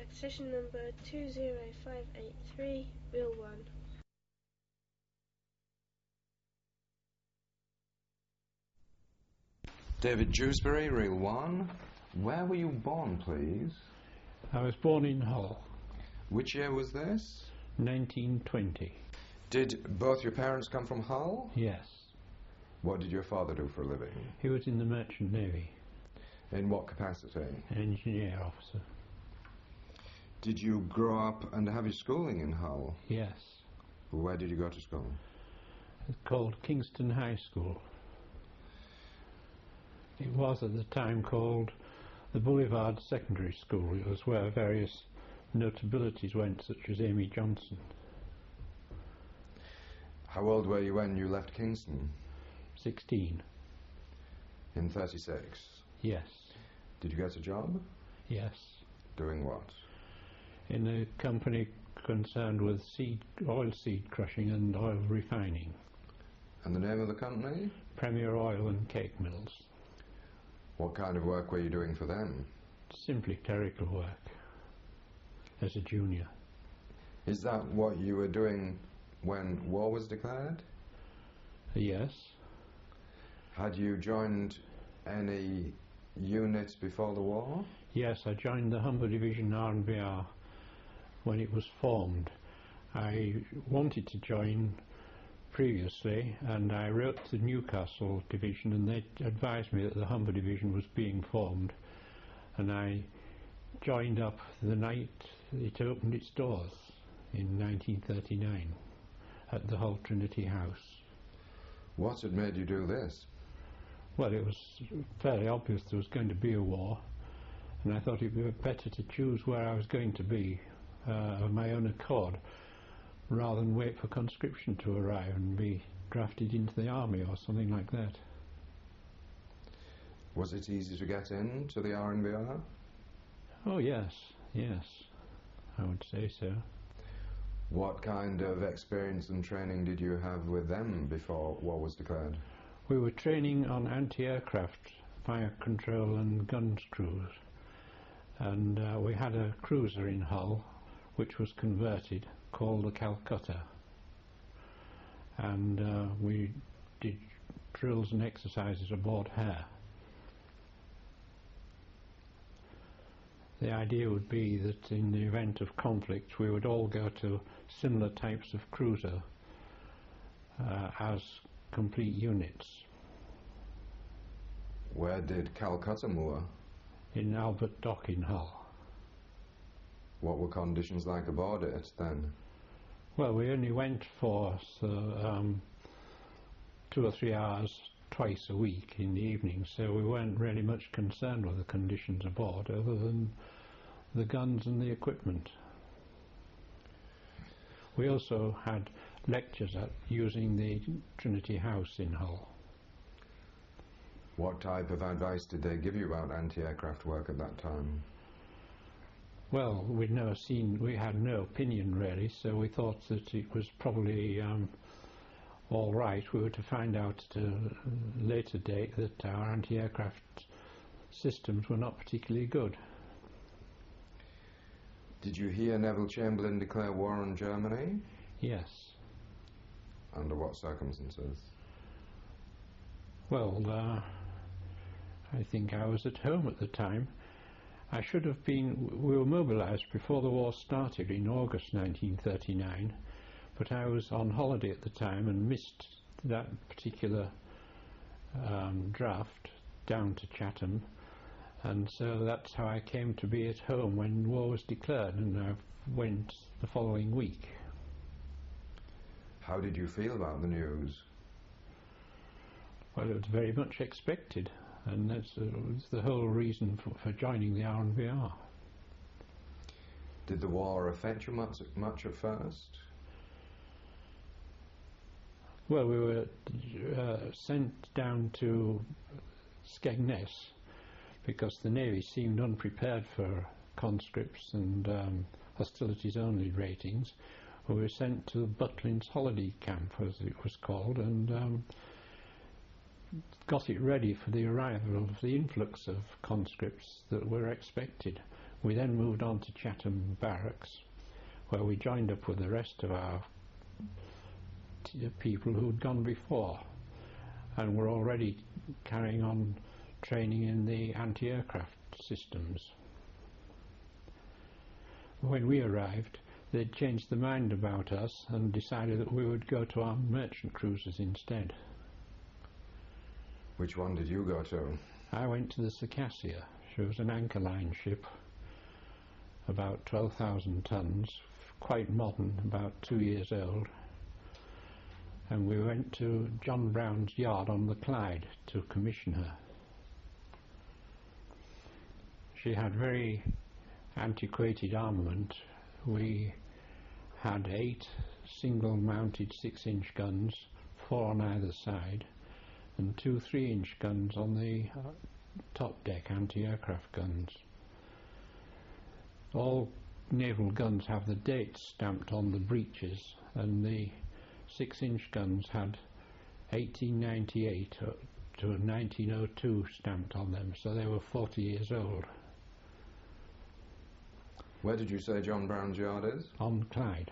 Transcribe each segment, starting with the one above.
Accession number 20583, Wheel 1. David Dewsbury, Reel 1. Where were you born, please? I was born in Hull. Which year was this? 1920. Did both your parents come from Hull? Yes. What did your father do for a living? He was in the Merchant Navy. In what capacity? Engineer officer. Did you grow up and have your schooling in Hull? Yes. Where did you go to school? It's called Kingston High School. It was at the time called the Boulevard Secondary School. It was where various notabilities went, such as Amy Johnson. How old were you when you left Kingston? 16. In 36? Yes. Did you get a job? Yes. Doing what? In a company concerned with oil seed crushing and oil refining. And the name of the company? Premier Oil and Cake Mills. What kind of work were you doing for them? Simply clerical work, as a junior. Is that what you were doing when war was declared? Yes. Had you joined any units before the war? Yes, I joined the Humber Division R&BR when it was formed. I wanted to join previously, and I wrote to the Newcastle Division, and they advised me that the Humber Division was being formed, and I joined up the night it opened its doors in 1939 at the Hull Trinity House. What had made you do this? Well, it was fairly obvious there was going to be a war, and I thought it would be better to choose where I was going to be of my own accord, rather than wait for conscription to arrive and be drafted into the army or something like that. Was it easy to get into the R&BR? Oh yes, yes, I would say so. What kind of experience and training did you have with them before war was declared? We were training on anti-aircraft fire control and guns crews, and we had a cruiser in Hull which was converted, called the Calcutta, and we did drills and exercises aboard her. The idea would be that in the event of conflict we would all go to similar types of cruiser as complete units. Where did Calcutta moor? In Albert Dock in Hull. What were conditions like aboard it then? Well, we only went for 2 or 3 hours twice a week in the evening, so we weren't really much concerned with the conditions aboard other than the guns and the equipment. We also had lectures at using the Trinity House in Hull. What type of advice did they give you about anti-aircraft work at that time? Well, we had no opinion really, so we thought that it was probably all right. We were to find out at a later date that our anti-aircraft systems were not particularly good. Did you hear Neville Chamberlain declare war on Germany? Yes. Under what circumstances? Well, I think I was at home at the time. I should have been. We were mobilised before the war started in August 1939, but I was on holiday at the time and missed that particular draft down to Chatham, and so that's how I came to be at home when war was declared, and I went the following week. How did you feel about the news? Well, it was very much expected, and that's the whole reason for joining the R&BR. Did the war affect you much at first? Well, we were sent down to Skegness because the Navy seemed unprepared for conscripts and hostilities only ratings. We were sent to Butlins holiday camp, as it was called, and got it ready for the arrival of the influx of conscripts that were expected. We then moved on to Chatham Barracks, where we joined up with the rest of our people who'd gone before and were already carrying on training in the anti-aircraft systems. When we arrived, they'd changed their mind about us and decided that we would go to our merchant cruisers instead. Which one did you go to? I went to the Circassia. She was an anchor line ship, about 12,000 tons, quite modern, about 2 years old. And we went to John Brown's yard on the Clyde to commission her. She had very antiquated armament. We had 8 single-mounted 6-inch guns, 4 on either side, and 2 3-inch guns on the top deck, anti-aircraft guns. All naval guns have the dates stamped on the breeches, and the 6-inch guns had 1898 to 1902 stamped on them, so they were 40 years old. Where did you say John Brown's yard is? On Clyde.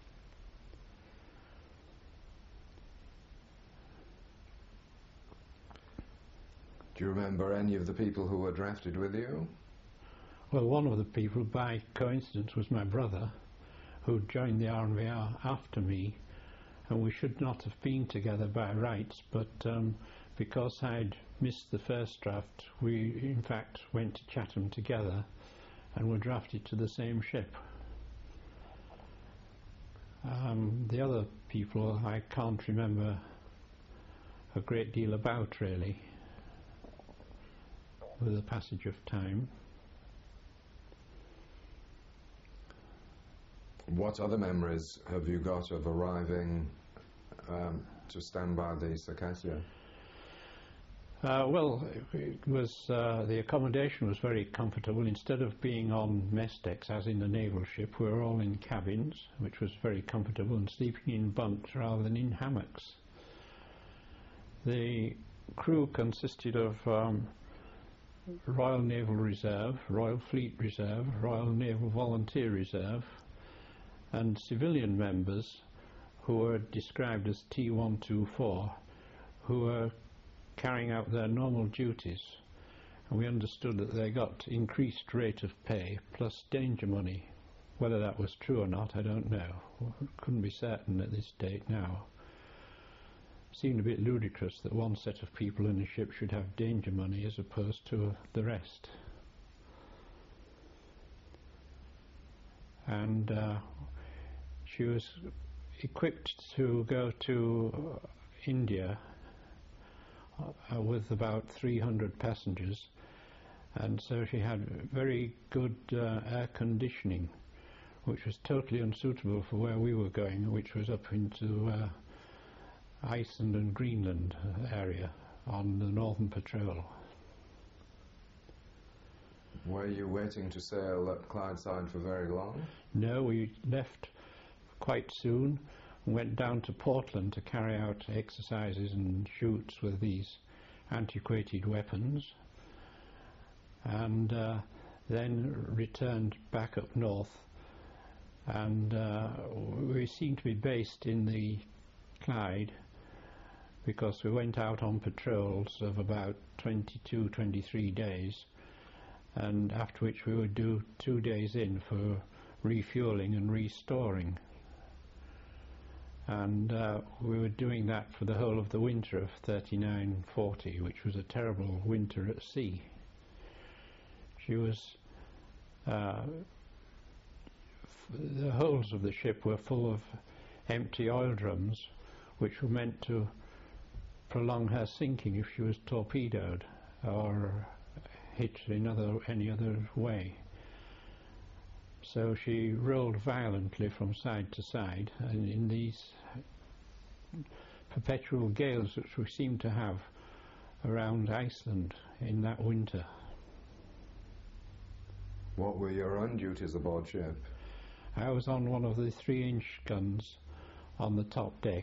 Do you remember any of the people who were drafted with you? Well, one of the people, by coincidence, was my brother, who joined the RNVR after me, and we should not have been together by rights, but because I'd missed the first draft, we in fact went to Chatham together and were drafted to the same ship. The other people I can't remember a great deal about, really, with the passage of time. What other memories have you got of arriving to stand by the Circassia? Well, it was the accommodation was very comfortable. Instead of being on mess decks as in the naval ship, we were all in cabins, which was very comfortable, and sleeping in bunks rather than in hammocks. The crew consisted of Royal Naval Reserve, Royal Fleet Reserve, Royal Naval Volunteer Reserve, and civilian members who were described as T124, who were carrying out their normal duties, and we understood that they got increased rate of pay plus danger money. Whether that was true or not, I don't know. Couldn't be certain at this date now. Seemed a bit ludicrous that one set of people in a ship should have danger money as opposed to the rest. And she was equipped to go to India with about 300 passengers, and so she had very good air conditioning, which was totally unsuitable for where we were going, which was up into Iceland and Greenland area on the Northern Patrol. Were you waiting to sail at Clydeside for very long? No, we left quite soon and went down to Portland to carry out exercises and shoots with these antiquated weapons, and then returned back up north, and we seemed to be based in the Clyde because we went out on patrols of about 22-23 days, and after which we would do 2 days in for refueling and restoring. And we were doing that for the whole of the winter of 39-40, which was a terrible winter at sea. She was the holds of the ship were full of empty oil drums, which were meant to prolong her sinking if she was torpedoed or hit in any other way. So she rolled violently from side to side, and in these perpetual gales which we seemed to have around Iceland in that winter. What were your own duties aboard ship? I was on one of the 3-inch guns on the top deck,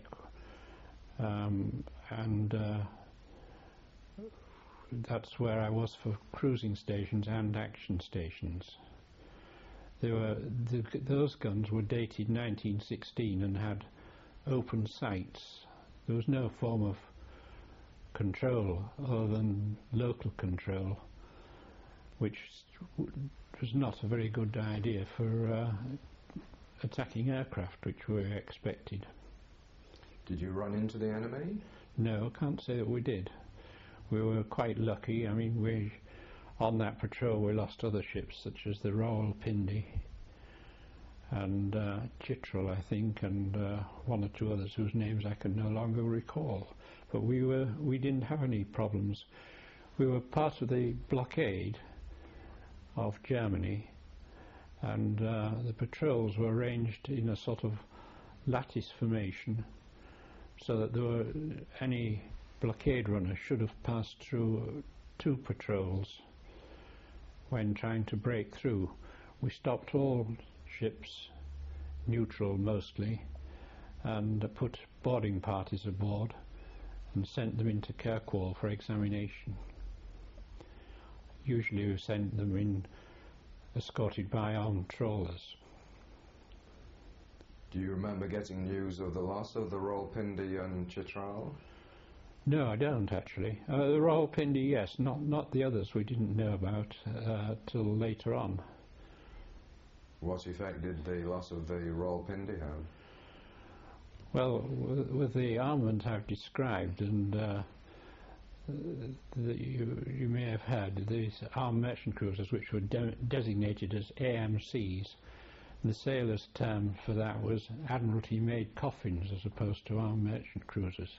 and that's where I was for cruising stations and action stations. those guns were dated 1916 and had open sights. There was no form of control other than local control, which was not a very good idea for attacking aircraft, which we expected. Did you run into the enemy? No, I can't say that we did. We were quite lucky. I mean, on that patrol we lost other ships such as the Rawalpindi and Chitral, I think, and one or two others whose names I can no longer recall. But we didn't have any problems. We were part of the blockade of Germany, and the patrols were arranged in a sort of lattice formation, so that any blockade runner should have passed through two patrols when trying to break through. We stopped all ships, neutral mostly, and put boarding parties aboard and sent them into Kirkwall for examination. Usually we sent them in escorted by armed trawlers. Do you remember getting news of the loss of the Rawalpindi and Chitral? No, I don't actually. The Rawalpindi, yes, not the others we didn't know about till later on. What effect did the loss of the Rawalpindi have? Well, with the armament I've described, and that you may have heard, these armed merchant cruisers, which were designated as AMCs, the sailors' term for that was Admiralty-made coffins as opposed to armed merchant cruisers.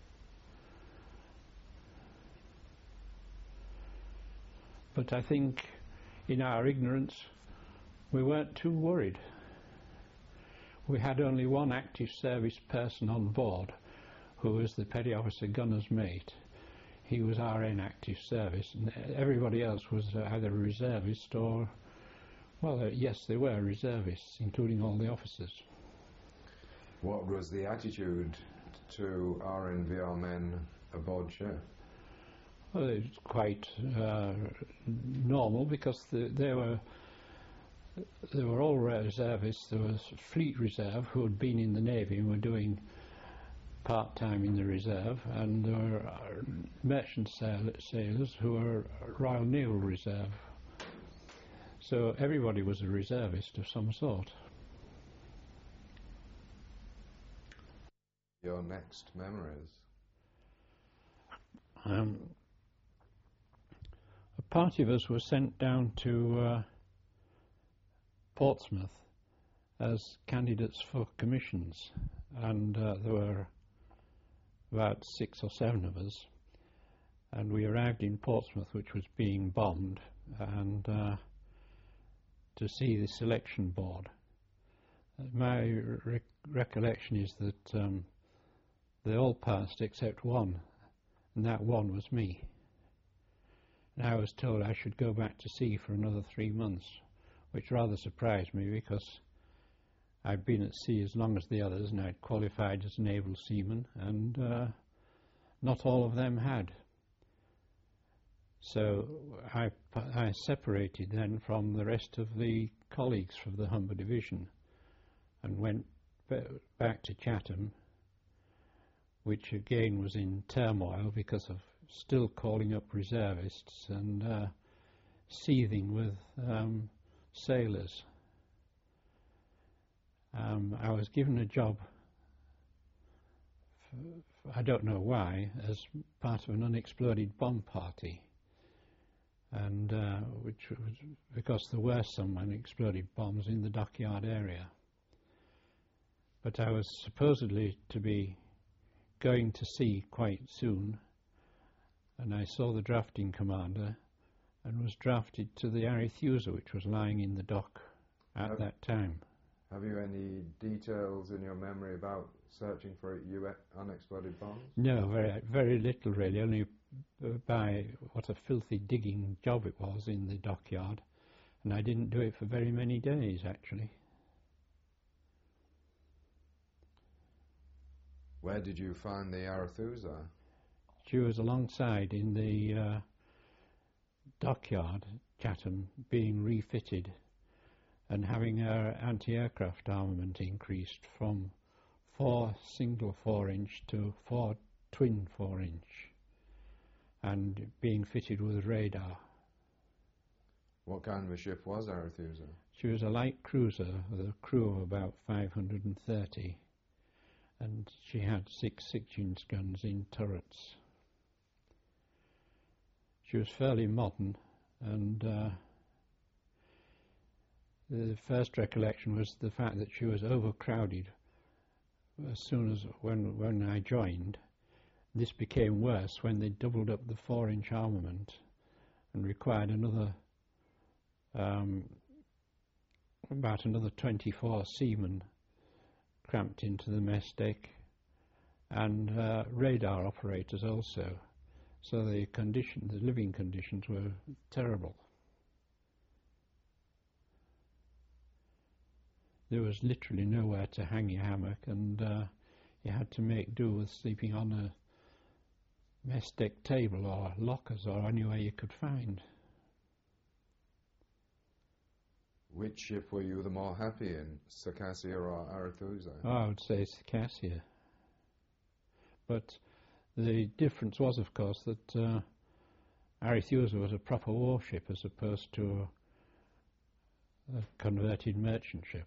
But I think in our ignorance we weren't too worried. We had only one active service person on board, who was the petty officer gunner's mate. He was our inactive service, and everybody else was either a reservist or, well, yes, they were reservists, including all the officers. What was the attitude to RNVR men aboard ship? Well, it was quite normal, because they were all reservists. There was Fleet Reserve, who had been in the Navy and were doing part-time in the reserve, and there were merchant sailors who were Royal Naval Reserve. So everybody was a reservist of some sort. Your next memories? A party of us were sent down to Portsmouth as candidates for commissions, and there were about 6 or 7 of us, and we arrived in Portsmouth, which was being bombed, and to see the selection board. My recollection is that they all passed except one, and that one was me. And I was told I should go back to sea for another 3 months, which rather surprised me, because I'd been at sea as long as the others, and I'd qualified as naval seaman, and not all of them had. So I separated then from the rest of the colleagues from the Humber Division and went back to Chatham, which again was in turmoil because of still calling up reservists and seething with sailors. I was given a job, I don't know why, as part of an unexploded bomb party, and which was because there were some unexploded bombs in the dockyard area. But I was supposedly to be going to sea quite soon, and I saw the drafting commander and was drafted to the Arethusa, which was lying in the dock at that time. Have you any details in your memory about searching for unexploded bombs? No, very little really, only by what a filthy digging job it was in the dockyard, and I didn't do it for very many days actually. Where did you find the Arethusa? She was alongside in the dockyard, Chatham, being refitted, and having our anti-aircraft armament increased from 4 single 4-inch to 4 twin 4-inch, and being fitted with radar. What kind of a ship was Arethusa? She was a light cruiser with a crew of about 530, and she had 6 6-inch guns in turrets. She was fairly modern, and the first recollection was the fact that she was overcrowded as soon as when I joined. This became worse when they doubled up the 4-inch armament and required another about another 24 seamen cramped into the mess deck, and radar operators also. So the living conditions were terrible. There was literally nowhere to hang your hammock, and you had to make do with sleeping on a mess deck table or lockers or anywhere you could find. Which ship were you the more happy in, Circassia or Arethusa? Oh, I would say Circassia. But the difference was, of course, that Arethusa was a proper warship as opposed to a converted merchant ship.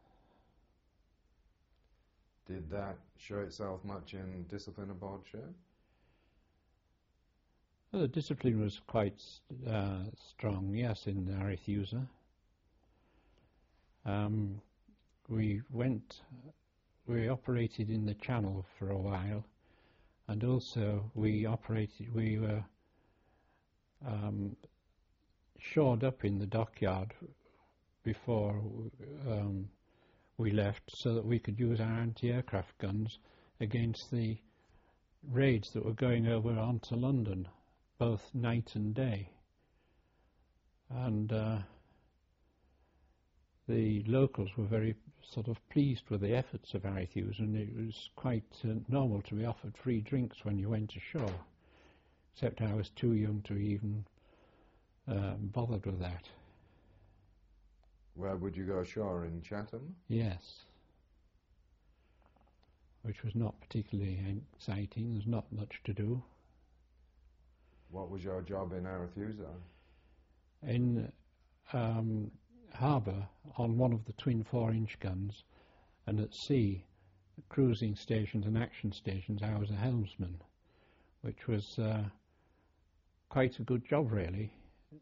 Did that show itself much in discipline aboard ship? Well, the discipline was quite strong, yes, in Arethusa. We operated in the Channel for a while, and also we were shored up in the dockyard before we left, so that we could use our anti-aircraft guns against the raids that were going over onto London, both night and day. And the locals were very sort of pleased with the efforts of Arethusa, and it was quite normal to be offered free drinks when you went ashore, except I was too young to even bothered with that. Where would you go ashore, in Chatham? Yes, which was not particularly exciting. There's not much to do. What was your job in Arethusa? In harbour, on one of the twin 4-inch guns, and at sea, cruising stations and action stations, I was a helmsman, which was quite a good job, really.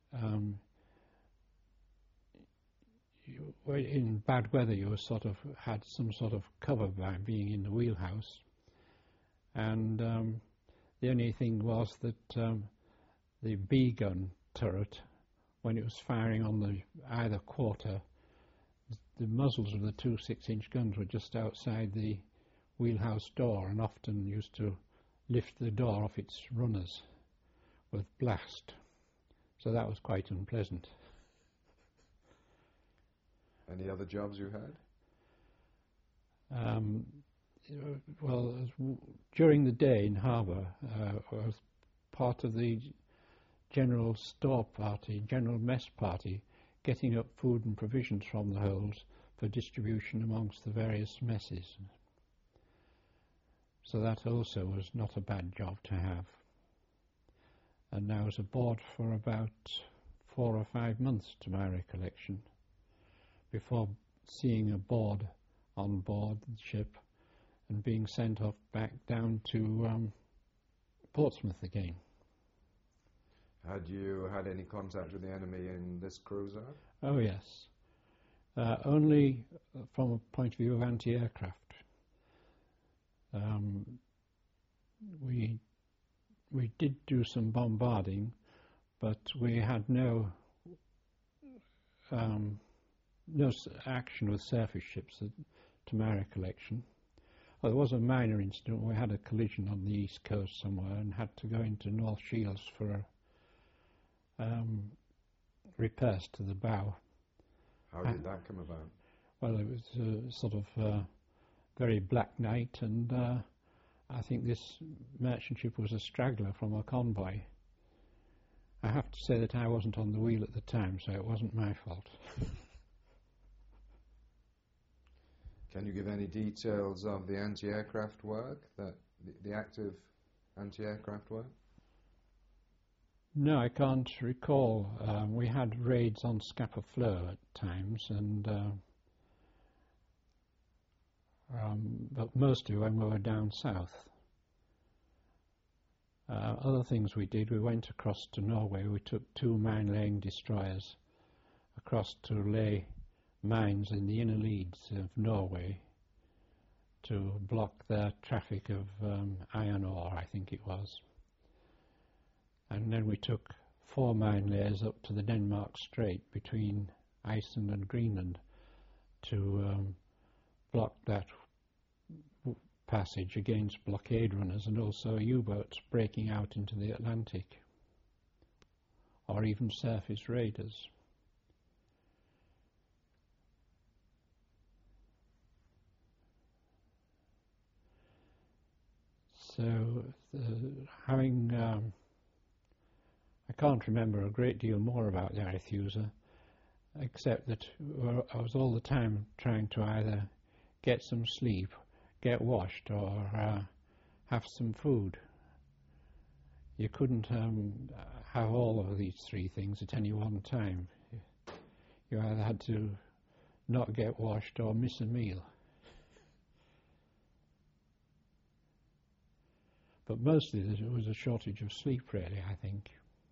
In bad weather, you had some sort of cover by being in the wheelhouse, and the only thing was that the B gun turret, when it was firing on either quarter, the muzzles of the 2 6-inch guns were just outside the wheelhouse door, and often used to lift the door off its runners with blast. So that was quite unpleasant. Any other jobs you had? Well, during the day in harbour, I was part of the general store party, general mess party, getting up food and provisions from the holds for distribution amongst the various messes. So that also was not a bad job to have. And I was aboard for about 4 or 5 months, to my recollection, before seeing a board on board the ship and being sent off back down to Portsmouth again. Had you had any contact with the enemy in this cruiser? Oh yes, only from a point of view of anti-aircraft. We did do some bombarding, but we had no action with surface ships, to my recollection. Well, there was a minor incident. We had a collision on the east coast somewhere and had to go into North Shields for repairs to the bow. How did that come about? Well, it was a sort of very black night, and I think this merchant ship was a straggler from a convoy. I have to say that I wasn't on the wheel at the time, so it wasn't my fault. Can you give any details of the anti-aircraft work, the active anti-aircraft work? No, I can't recall. We had raids on Scapa Flow at times, and but mostly when we were down south. Other things we did, we went across to Norway. We took 2 mine-laying destroyers across to lay mines in the inner leads of Norway to block their traffic of iron ore, I think it was. And then we took 4 mine layers up to the Denmark Strait between Iceland and Greenland to block that passage against blockade runners and also U-boats breaking out into the Atlantic, or even surface raiders. So having I can't remember a great deal more about the Arethusa, except that I was all the time trying to either get some sleep, get washed, or have some food. You couldn't have all of these 3 things at any one time. You either had to not get washed or miss a meal. But mostly there was a shortage of sleep, really, I think.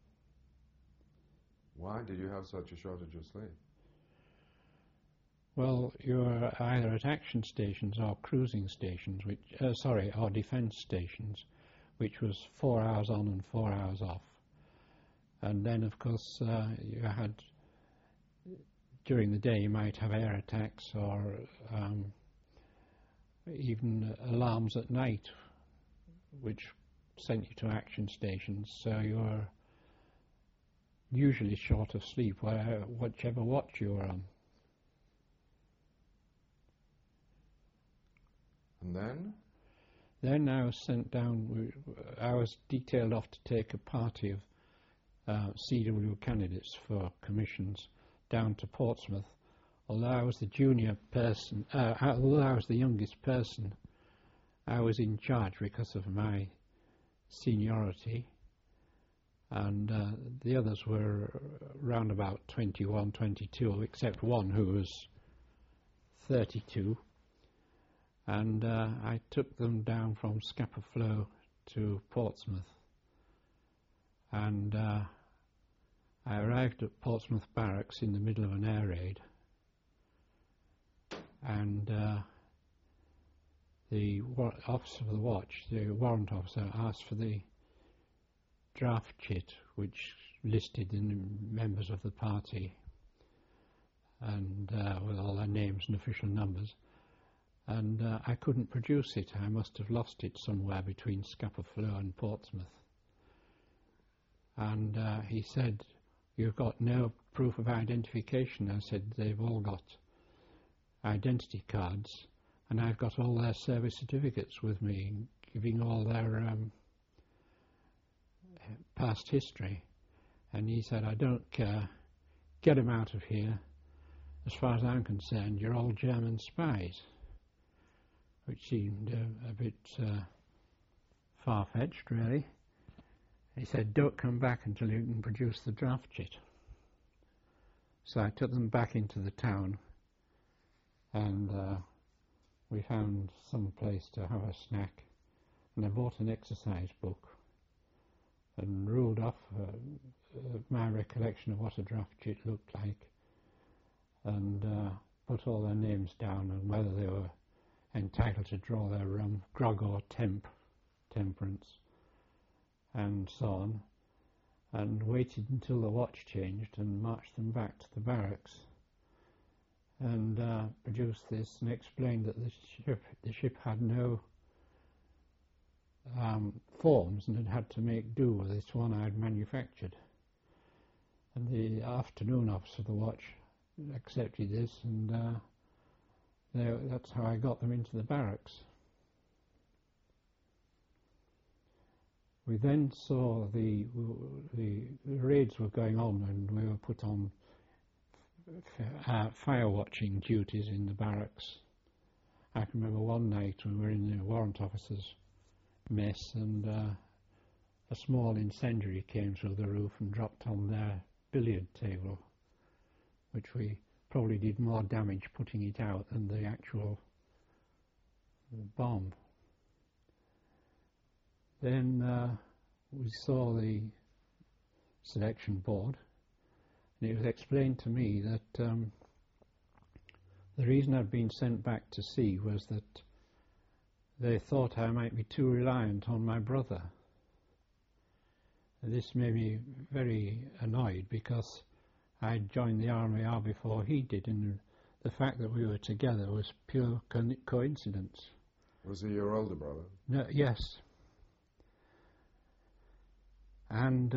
Why did you have such a shortage of sleep? Well, you were either at action stations or cruising stations, or defence stations, which was 4 hours on and 4 hours off. And then, of course, you had, during the day, you might have air attacks or even alarms at night, which sent you to action stations. So you were usually short of sleep, whichever watch you were on. And then? Then I was sent down, I was detailed off to take a party of CW candidates for commissions down to Portsmouth. Although I was the junior person, although I was the youngest person, I was in charge because of my seniority, and the others were round about 21, 22, except one who was 32. And I took them down from Scapa Flow to Portsmouth. And I arrived at Portsmouth Barracks in the middle of an air raid. And the officer of the watch, the warrant officer, asked for the draft chit, which listed the members of the party, and with all their names and official numbers. And I couldn't produce it. I must have lost it somewhere between Scapa Flow and Portsmouth. And he said, "You've got no proof of identification." I said, "They've all got identity cards, and I've got all their service certificates with me, giving all their past history." And he said, "I don't care. Get them out of here. As far as I'm concerned, you're all German spies," which seemed a bit far-fetched, really. He said, "Don't come back until you can produce the draft chit." So I took them back into the town, and we found some place to have a snack, and I bought an exercise book and ruled off my recollection of what a draft chit looked like, and put all their names down and whether they were entitled to draw their grog or temperance, and so on, and waited until the watch changed and marched them back to the barracks, and produced this and explained that the ship had no forms and had to make do with this one I'd manufactured. And the afternoon officer of the watch accepted this, and that's how I got them into the barracks. We then saw the raids were going on, and we were put on fire watching duties in the barracks. I can remember one night we were in the warrant officer's mess, and a small incendiary came through the roof and dropped on their billiard table, which we probably did more damage putting it out than the actual bomb. Then we saw the selection board, and it was explained to me that the reason I'd been sent back to sea was that they thought I might be too reliant on my brother. This made me very annoyed because I'd joined the RMAR before he did, and the fact that we were together was pure coincidence. Was he your older brother? No, yes. And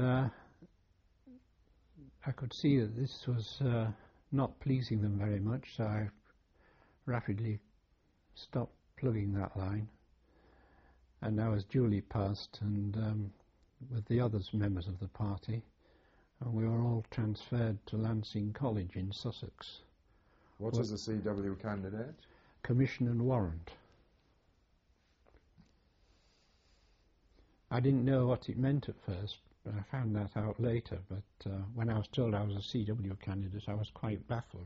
I could see that this was not pleasing them very much, so I rapidly stopped plugging that line, and I was duly passed, and with the other members of the party, and we were all transferred to Lancing College in Sussex. What is a CW candidate? Commission and warrant. I didn't know what it meant at first, but I found that out later. But when I was told I was a CW candidate, I was quite baffled.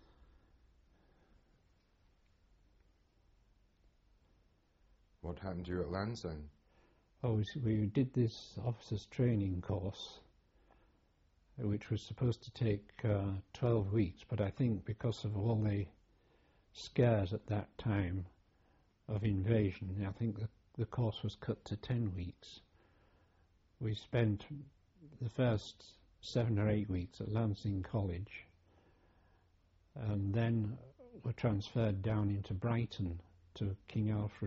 What happened to you at Lancing? Oh, we did this officers' training course, which was supposed to take 12 weeks, but I think because of all the scares at that time of invasion, I think the course was cut to 10 weeks. We spent the first 7 or 8 weeks at Lancing College, and then were transferred down into Brighton to King Alfred,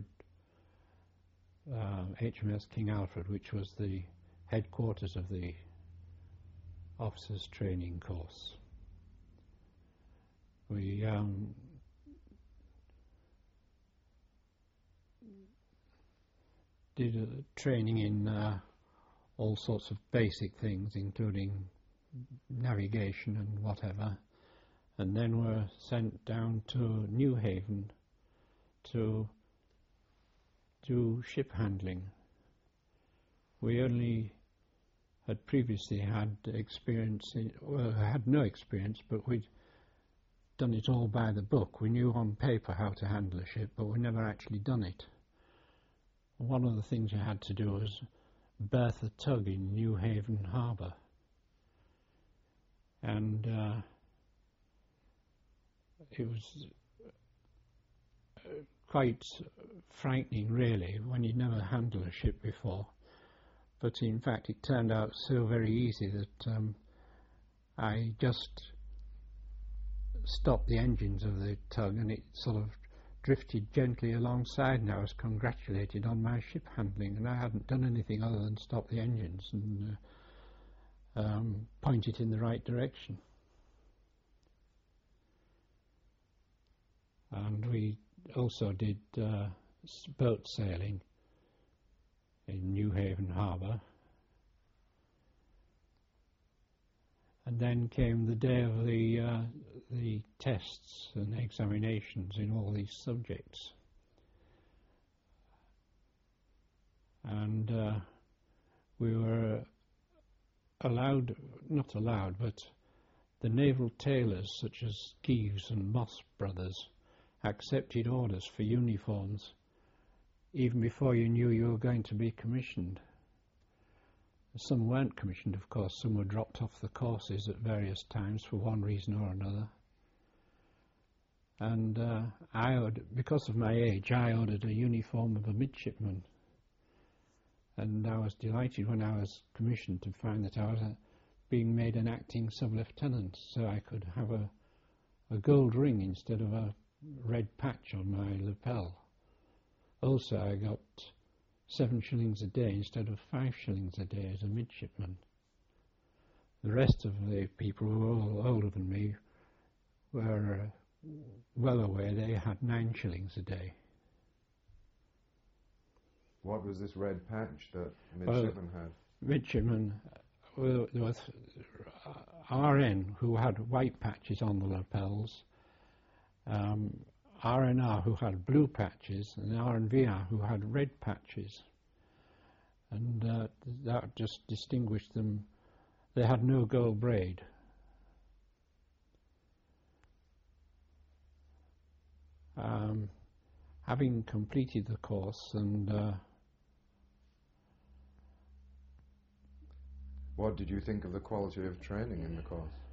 HMS King Alfred, which was the headquarters of the officers' training course. We did training in all sorts of basic things, including navigation and whatever, and then were sent down to Newhaven to do ship handling. We only had previously had experience, had no experience, but we'd done it all by the book. We knew on paper how to handle a ship, but we never actually done it. One of the things you had to do was berth a tug in Newhaven Harbour, and it was quite frightening, really, when you'd never handled a ship before. But in fact, it turned out so very easy that I just stopped the engines of the tug, and it sort of drifted gently alongside, and I was congratulated on my ship handling, and I hadn't done anything other than stop the engines and point it in the right direction. And we also did boat sailing in Newhaven Harbour. And then came the day of the tests and examinations in all these subjects. And we were allowed, not allowed, but the naval tailors such as Gives and Moss Brothers accepted orders for uniforms even before you knew you were going to be commissioned. Some weren't commissioned, of course. Some were dropped off the courses at various times for one reason or another. And because of my age, I ordered a uniform of a midshipman. And I was delighted when I was commissioned to find that I was being made an acting sub-lieutenant, so I could have a gold ring instead of a red patch on my lapel. Also, I got 7 shillings a day instead of 5 shillings a day as a midshipman. The rest of the people who were all older than me were well aware they had 9 shillings a day. What was this red patch that midshipmen had? Midshipmen, there was RN who had white patches on the lapels. RNR who had blue patches and RNVR who had red patches, and that just distinguished them. They had no gold braid. Having completed the course, and what did you think of the quality of training in the course?